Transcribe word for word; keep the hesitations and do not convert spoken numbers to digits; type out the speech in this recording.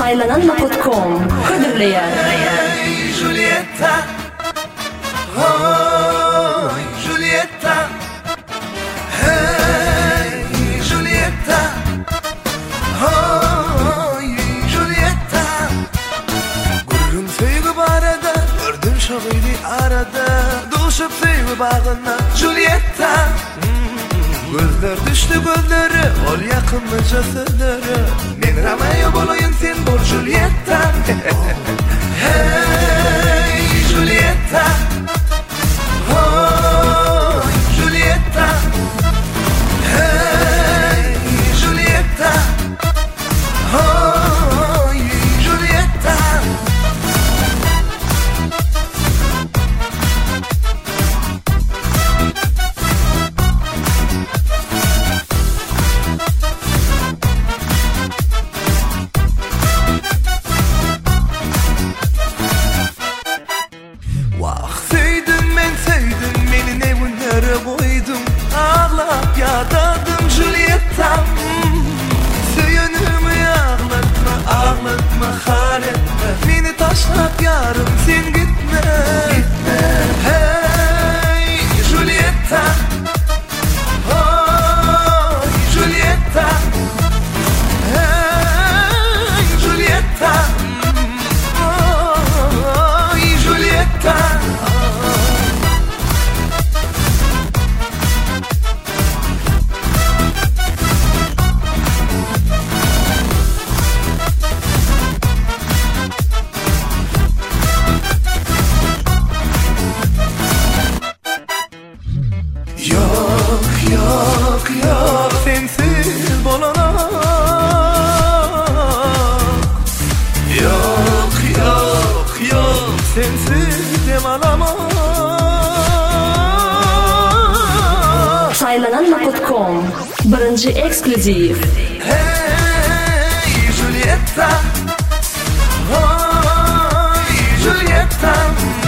saylanan nokta com Kadirleyen Hey Julieta, oh Julieta, hey Julieta, oh Julieta. Gurrum sevgi barada, gördüm şoğuydu arada, duşup sevgi bağına Julieta. Gözler düştü gözleri, ol yakınlı cesedleri. Men Romeo bolayın sen bol Julieta. Hey Julieta, oh Julieta, hey Julieta, oh Julieta. Vah sevdim ben sevdim beni ne günlere koydum, ağlap yadadım Julieta. Söyünümü ağlatma ağlatma haletme, beni taşlap yarım sen gitme gitme. Hey Julieta, oh Julieta, hey Julieta, oh Julieta. Yok yok yok sensiz bolanak. Yok yok yok sensiz dem alamak. saylanan nokta com birinci ekskluziv. Hey Julieta, oh Julieta.